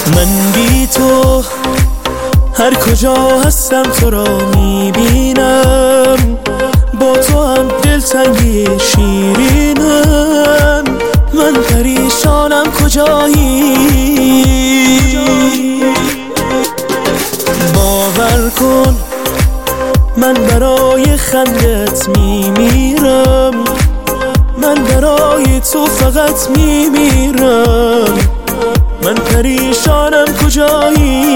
من بی تو هر کجا هستم تو را میبینم، با تو هم دلتنگی شیرینم. من پریشانم کجایی، باور کن من برای خندت میمیرم، من برای تو فقط میمیرم. من پریشانم کجایی،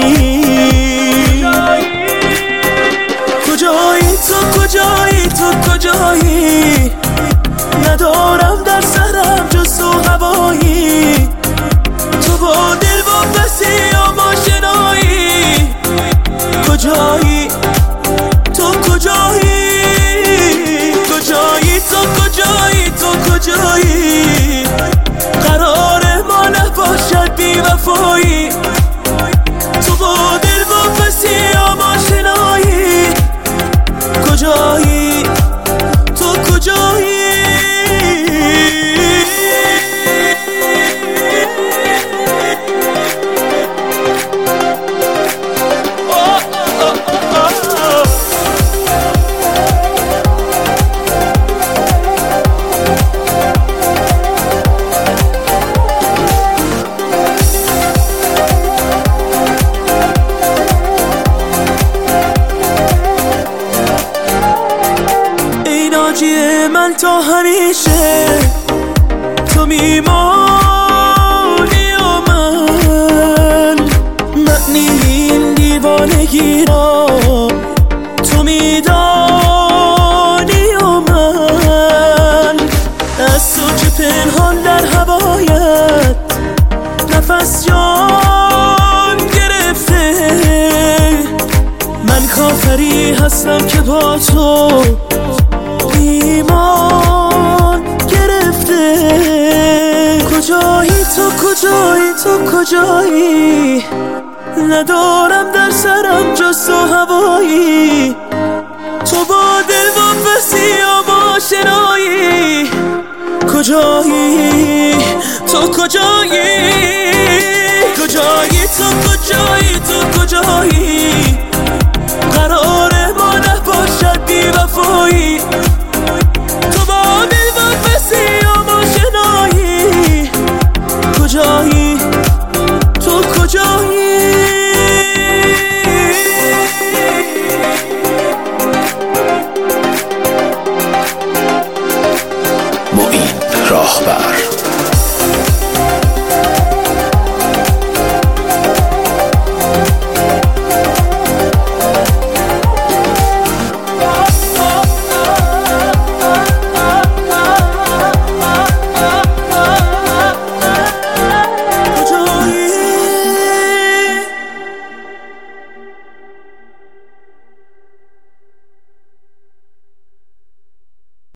کجایی تو، کجایی تو، کجایی؟ ندارم در سرم جز تو هوایی، تو با دل واپسی یا آشنایی. کجایی تو، کجایی؟ کجایی تو، کجایی تو، کجایی؟ قرار ما نباشد بی وفایی، تو با دل واپسی یا آشنایی. کجایی تو، کجایی؟ من تا همیشه تو میمانی و من معنی این دیوانگی را تو میدانی و من از تو که پنهان در هوایت نفس جان گرفته. من کافری هستم که با تو ایمان گرفته. کجایی تو، کجایی تو، کجایی؟ ندارم در سرم جز تو هوایی، تو با دل واپسی یا آشنایی. کجایی تو، کجایی؟ کجایی تو، کجایی تو، کجایی؟ قرار ما نباشد بی وفایی، تو با دل واپسی یا آشنایی. کجایی